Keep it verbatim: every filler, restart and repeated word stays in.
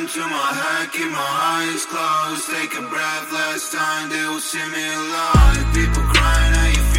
gun to my head, keep my eyes closed. Take a breath, last time they will see me alive. People crying, how you